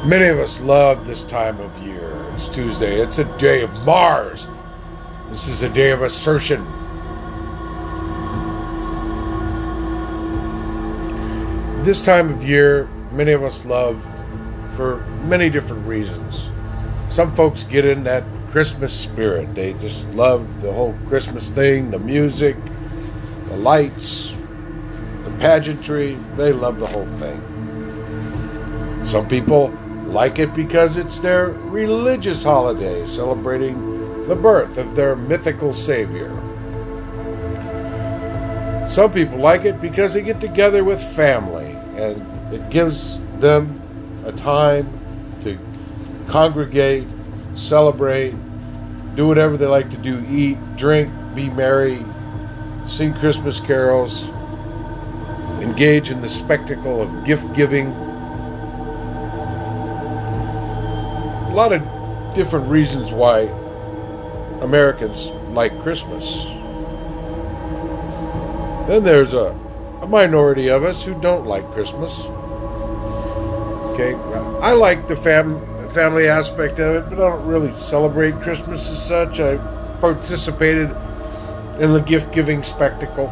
Many of us love this time of year. It's Tuesday. It's a day of Mars. This is a day of assertion. This time of year, many of us love for many different reasons. Some folks get in that Christmas spirit. They just love the whole Christmas thing, the music, the lights, the pageantry. They love the whole thing. Some people like it because it's their religious holiday, celebrating the birth of their mythical savior. Some people like it because they get together with family, and it gives them a time to congregate, celebrate, do whatever they like to do, eat, drink, be merry, sing Christmas carols, engage in the spectacle of gift-giving. A lot of different reasons why Americans like Christmas. Then there's a minority of us who don't like Christmas. Okay, I like the family aspect of it, but I don't really celebrate Christmas as such. I participated in the gift-giving spectacle.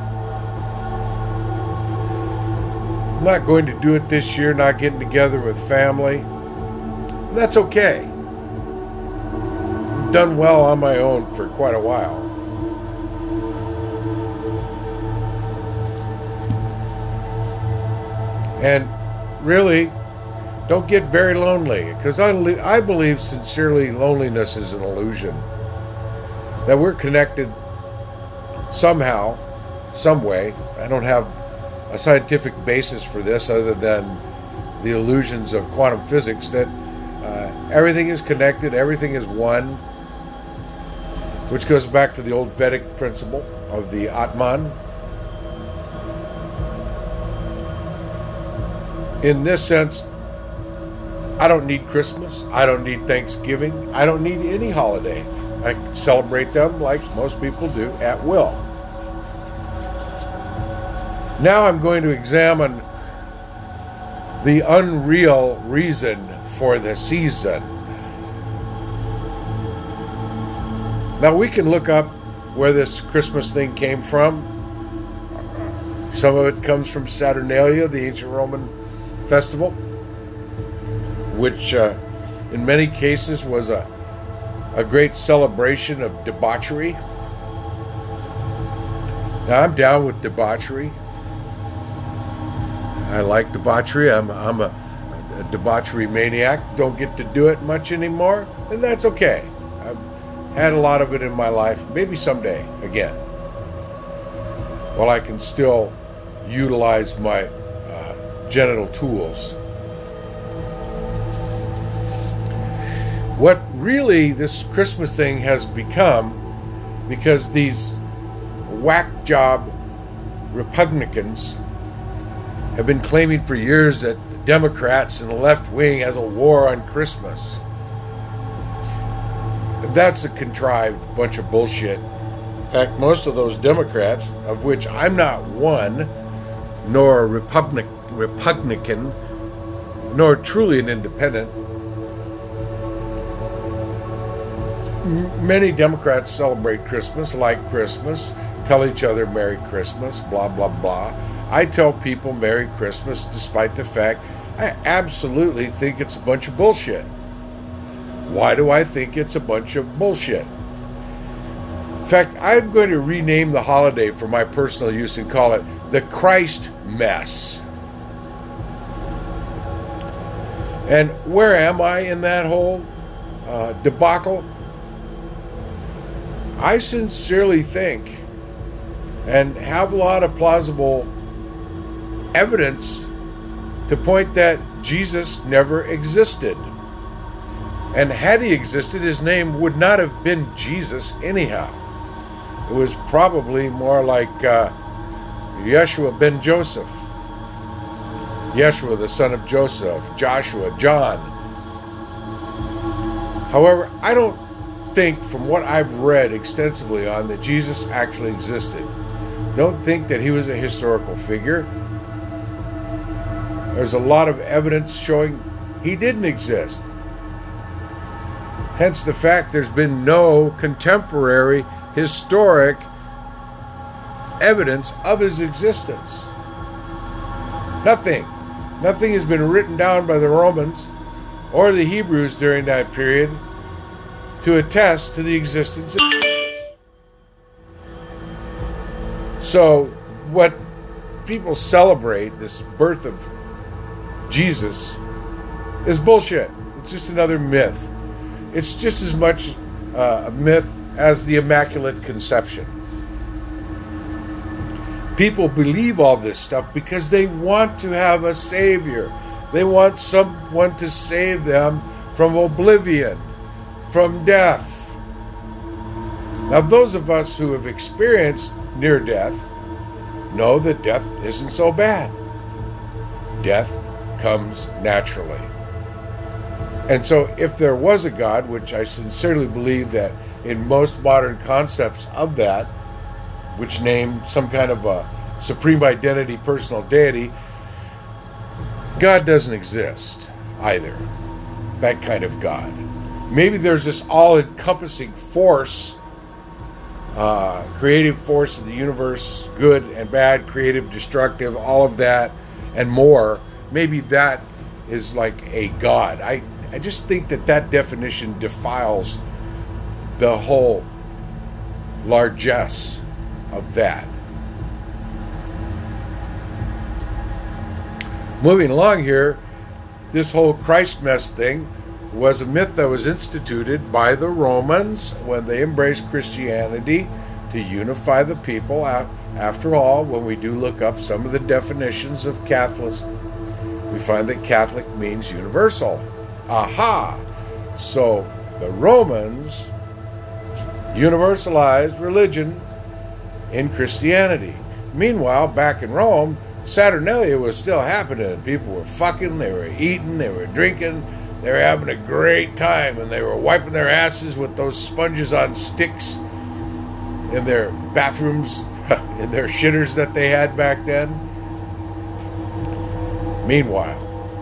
I'm not going to do it this year, not getting together with family. That's okay. I've done well on my own for quite a while. And really, don't get very lonely, because I believe sincerely loneliness is an illusion. That we're connected somehow, some way. I don't have a scientific basis for this other than the illusions of quantum physics, that everything is connected, everything is one, which goes back to the old Vedic principle of the Atman. In this sense, I don't need Christmas, I don't need Thanksgiving, I don't need any holiday. I can celebrate them like most people do at will. Now I'm going to examine the unreal reason for the season. Now we can look up where this Christmas thing came from. Some of it comes from Saturnalia, the ancient Roman festival, which in many cases was a great celebration of debauchery. Now I'm down with debauchery. I like debauchery. I'm a debauchery maniac. Don't get to do it much anymore, and that's okay. I've had a lot of it in my life. Maybe someday again. While I can still utilize my genital tools. What really this Christmas thing has become, because these whack job Republicans have been claiming for years that the Democrats and the left wing has a war on Christmas. That's a contrived bunch of bullshit. In fact, most of those Democrats, of which I'm not one, nor a Republican, nor truly an independent. Many Democrats celebrate Christmas, like Christmas, tell each other Merry Christmas, blah, blah, blah. I tell people Merry Christmas despite the fact I absolutely think it's a bunch of bullshit. Why do I think it's a bunch of bullshit? In fact, I'm going to rename the holiday for my personal use and call it the Christ Mess. And where am I in that whole debacle? I sincerely think, and have a lot of plausible evidence to point that Jesus never existed. And had he existed, his name would not have been Jesus anyhow. It was probably more like Yeshua ben Joseph. Yeshua, the son of Joseph, Joshua, John. However, I don't think, from what I've read extensively on, that Jesus actually existed. Don't think that he was a historical figure. There's a lot of evidence showing He didn't exist. Hence the fact there's been no contemporary historic evidence of his existence. Nothing. Nothing has been written down by the Romans or the Hebrews during that period to attest to the existence of Jesus. So what people celebrate, this birth of Jesus, is bullshit. It's just another myth. It's just as much a myth as the Immaculate Conception. People believe all this stuff because they want to have a savior. They want someone to save them from oblivion, from death. Now, those of us who have experienced near death know that death isn't so bad. Death comes naturally. And so if there was a God, which I sincerely believe that in most modern concepts of that, which name some kind of a supreme identity, personal deity, God doesn't exist either. That kind of God. Maybe there's this all-encompassing force, creative force in the universe, good and bad, creative, destructive, all of that and more. Maybe that is like a God. I just think that definition defiles the whole largesse of that. Moving along here, this whole Christ mess thing was a myth that was instituted by the Romans when they embraced Christianity to unify the people. After all, when we do look up some of the definitions of Catholic, we find that Catholic means universal. Aha! So the Romans universalized religion in Christianity. Meanwhile, back in Rome, Saturnalia was still happening. People were fucking, they were eating, they were drinking, they were having a great time, and they were wiping their asses with those sponges on sticks in their bathrooms, in their shitters that they had back then. Meanwhile,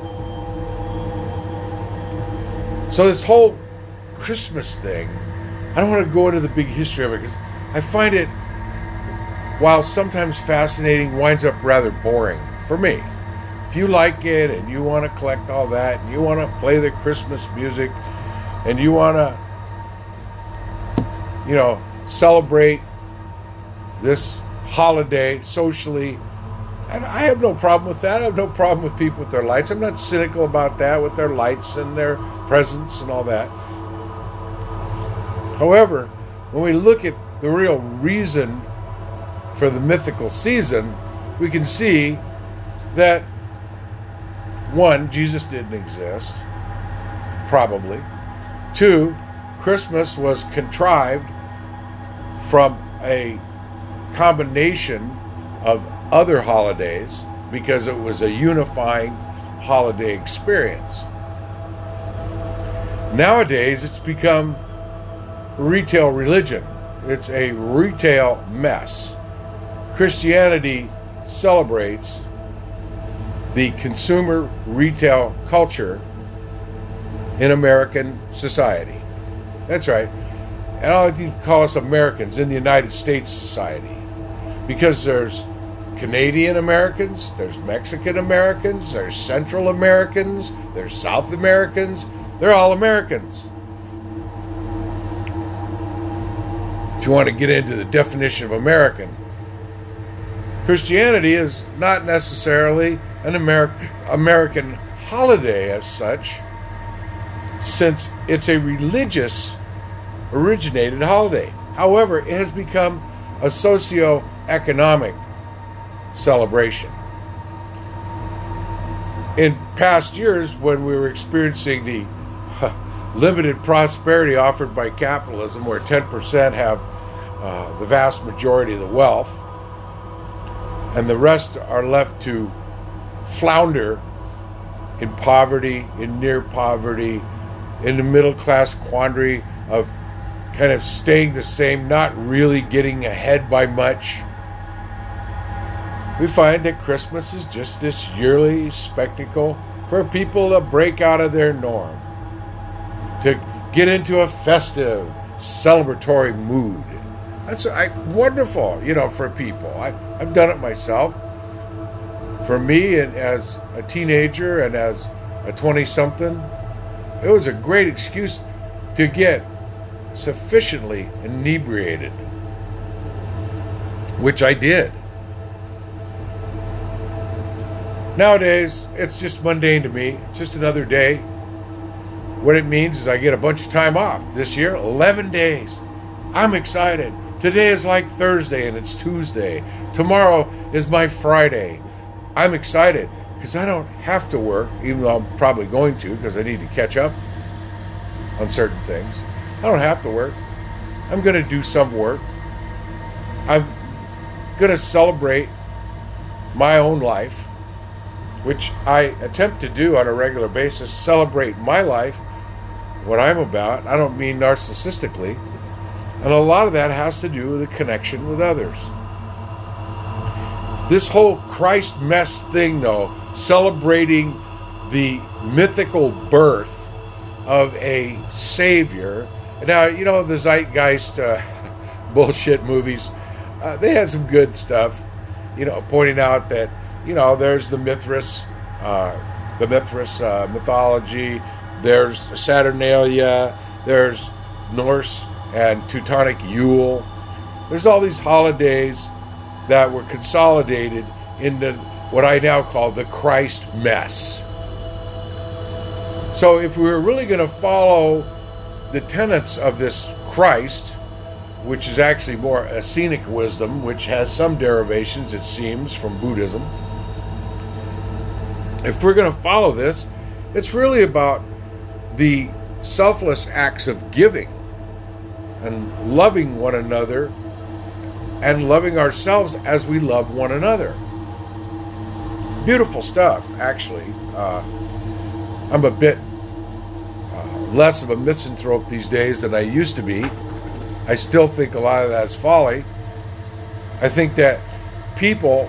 so this whole Christmas thing, I don't want to go into the big history of it because I find it, while sometimes fascinating, winds up rather boring for me. If you like it and you want to collect all that and you want to play the Christmas music and you want to, celebrate this holiday socially, and I have no problem with that. I have no problem with people with their lights. I'm not cynical about that, with their lights and their presents and all that. However, when we look at the real reason for the mythical season, we can see that, one, Jesus didn't exist, probably. Two, Christmas was contrived from a combination of other holidays because it was a unifying holiday experience. Nowadays, it's become retail religion. It's a retail mess. Christianity celebrates the consumer retail culture in American society. That's right. And I like to call us Americans in the United States society, because there's Canadian Americans, there's Mexican Americans, there's Central Americans, there's South Americans. They're all Americans. If you want to get into the definition of American, Christianity is not necessarily an American holiday as such, since it's a religious originated holiday. However, it has become a socio-economic celebration. In past years, when we were experiencing the limited prosperity offered by capitalism, where 10% have the vast majority of the wealth, and the rest are left to flounder in poverty, in near poverty, in the middle class quandary of kind of staying the same, not really getting ahead by much. We find that Christmas is just this yearly spectacle for people to break out of their norm, to get into a festive, celebratory mood. That's wonderful, for people. I've done it myself. For me, and as a teenager and as a 20-something, it was a great excuse to get sufficiently inebriated, which I did. Nowadays, it's just mundane to me. It's just another day. What it means is I get a bunch of time off. This year, 11 days. I'm excited. Today is like Thursday and it's Tuesday. Tomorrow is my Friday. I'm excited because I don't have to work, even though I'm probably going to because I need to catch up on certain things. I don't have to work. I'm going to do some work. I'm going to celebrate my own life, which I attempt to do on a regular basis, celebrate my life, what I'm about. I don't mean narcissistically. And a lot of that has to do with a connection with others. This whole Christ mess thing, though, celebrating the mythical birth of a Savior. Now, the Zeitgeist bullshit movies, they had some good stuff, pointing out that, there's the Mithras mythology, there's Saturnalia, there's Norse and Teutonic Yule. There's all these holidays that were consolidated into what I now call the Christ mess. So if we were really going to follow the tenets of this Christ, which is actually more Essenic wisdom, which has some derivations, it seems, from Buddhism. If we're going to follow this, it's really about the selfless acts of giving and loving one another and loving ourselves as we love one another. Beautiful stuff, actually. I'm a bit less of a misanthrope these days than I used to be. I still think a lot of that is folly. I think that people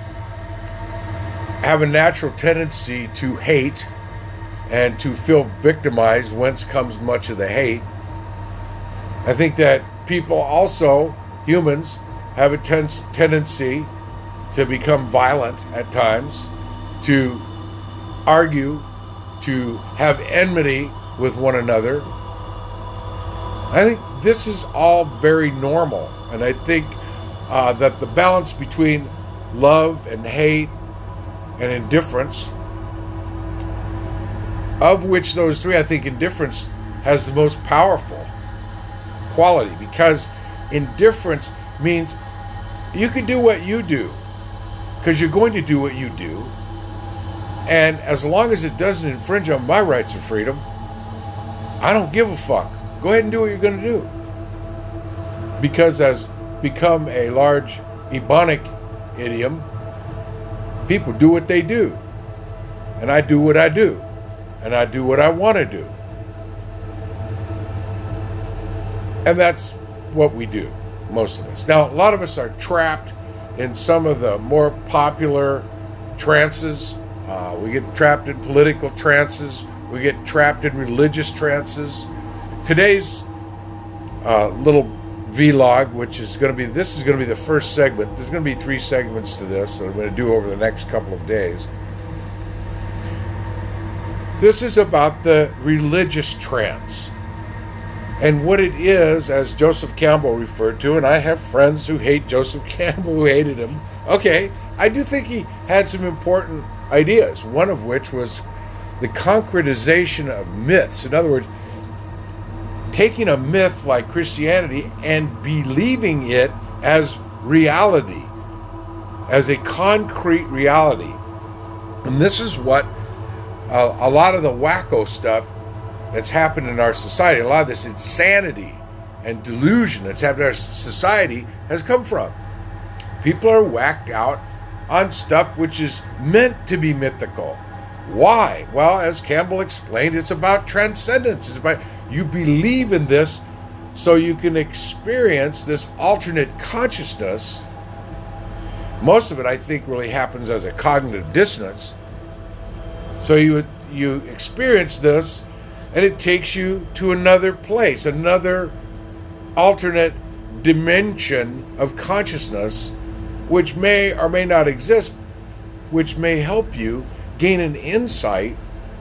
have a natural tendency to hate and to feel victimized, whence comes much of the hate. I think that people also, humans, have a tendency to become violent at times, to argue, to have enmity with one another. I think this is all very normal, and I think that the balance between love and hate and indifference, of which those three, I think indifference has the most powerful quality, because indifference means you can do what you do because you're going to do what you do, and as long as it doesn't infringe on my rights of freedom, I don't give a fuck. Go ahead and do what you're going to do. Because as become a large Ebonic idiom, people do what they do, and I do what I do, and I do what I want to do. And that's what we do, most of us. Now, a lot of us are trapped in some of the more popular trances. We get trapped in political trances. We get trapped in religious trances. Today's little vlog, which is going to be, this is going to be the first segment. There's going to be 3 segments to this that I'm going to do over the next couple of days. This is about the religious trance. And what it is, as Joseph Campbell referred to, and I have friends who hate Joseph Campbell, who hated him. Okay, I do think he had some important ideas, one of which was the concretization of myths. In other words, taking a myth like Christianity and believing it as reality, as a concrete reality. And this is what a lot of the wacko stuff that's happened in our society, a lot of this insanity and delusion that's happened in our society has come from. People are whacked out on stuff which is meant to be mythical. Why? Well, as Campbell explained, it's about transcendence. It's about you believe in this so you can experience this alternate consciousness. Most of it, I think, really happens as a cognitive dissonance. So you experience this, and it takes you to another place, another alternate dimension of consciousness, which may or may not exist, which may help you gain an insight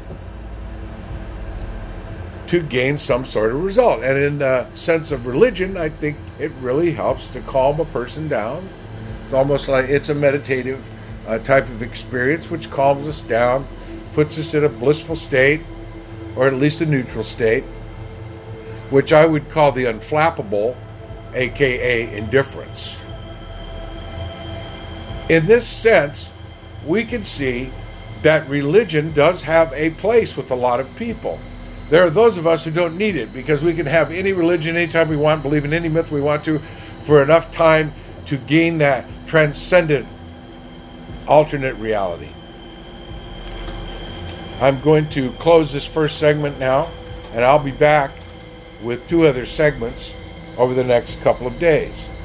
to gain some sort of result. And in the sense of religion, I think it really helps to calm a person down. It's almost like it's a meditative type of experience, which calms us down, puts us in a blissful state, or at least a neutral state, which I would call the unflappable, aka indifference. In this sense, we can see that religion does have a place with a lot of people. There are those of us who don't need it, because we can have any religion anytime we want, believe in any myth we want to, for enough time to gain that transcendent alternate reality. I'm going to close this first segment now, and I'll be back with 2 other segments over the next couple of days.